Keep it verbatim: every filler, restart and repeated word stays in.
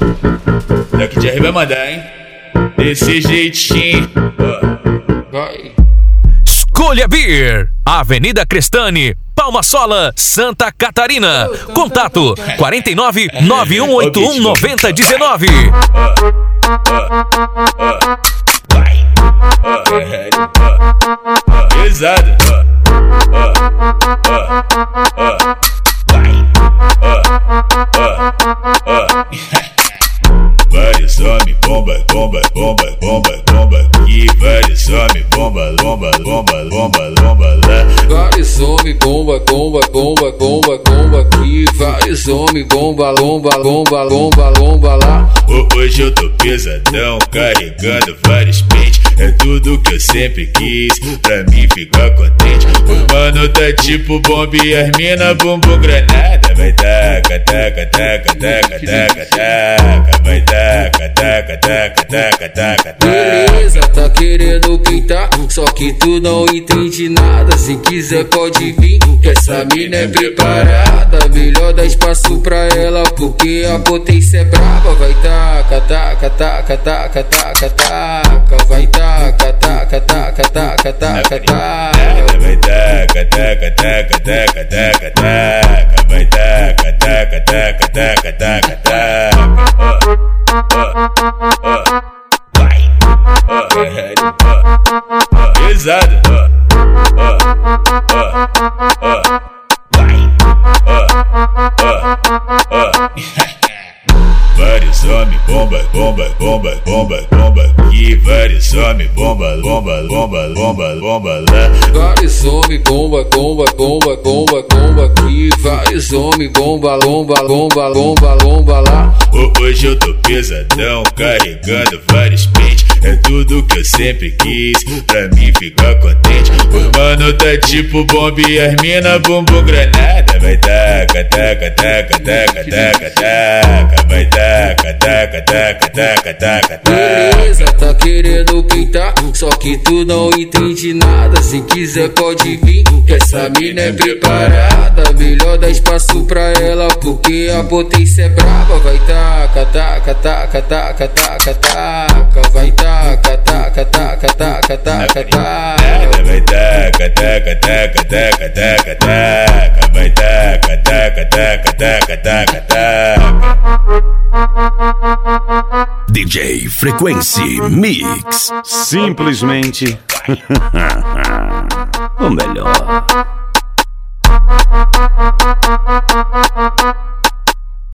Daqui de R vai mandar, hein? Desse jeitinho. Vai. Escolha Beer, Avenida Crestane, Palma Sola, Santa Catarina. Contato quarenta e nove, nove um oito um, nove zero um nove. Vai. Pesado. Vai. Vários homens, bomba, bomba, bomba, bomba, bomba aqui. Vários homens, bomba, bomba, bomba, bomba, bomba lá. Vários homens, bomba, bomba, bomba, bomba, bomba aqui. Vários homens, bomba, bomba, bomba, bomba, bomba lá. Hoje eu tô pesadão, carregando vários pentes. É tudo que eu sempre quis, pra mim ficar contente. O mano tá tipo bomba e as mina bumbum granada. Vai taca, taca, taca, taca, taca, taca. Vai taca, taca, taca, taca, taca, taca. Beleza, tá querendo pintar, só que tu não entende nada. Se quiser pode vir, que essa mina é preparada. Melhor dar espaço pra ela, porque a potência é brava. Vai taca, taca, taca, taca, taca, taca. Vai taca, taca, taca, taca, taca, taca. Vai taca, taca, taca, taca, taca, taca. Vai taca, taca, taca, taca, taca, taca. Vai. Pesado. Vai. Vários homens, bomba, bomba, bomba, bomba, bomba aqui. Vários homens, bomba, bomba, bomba, bomba, bomba lá. Vários homens, bomba, bomba, bomba, bomba, bomba aqui. Vários homens, bomba, bomba, bomba, bomba, bomba lá. Hoje eu tô pesadão, carregando vários pentes. É tudo que eu sempre quis, pra mim ficar contente. O mano tá tipo bomba e as mina bumbum granada. Vai taca, taca, taca, taca, taca, taca. Vai taca, taca, taca, taca, taca, taca. Beleza, tá querendo pintar, só que tu não entende nada. Se quiser pode vir, que essa mina é preparada. Melhor dar espaço pra ela, porque a potência é brava. Vai taca, taca, taca, taca, taca, taca. Vai taca, taca, taca, taca, taca, taca. Vai taca, taca, taca, taca, taca, taca. Vai taca, taca, taca, taca, taca, taca. D J Frequency Mix. Simplesmente o melhor.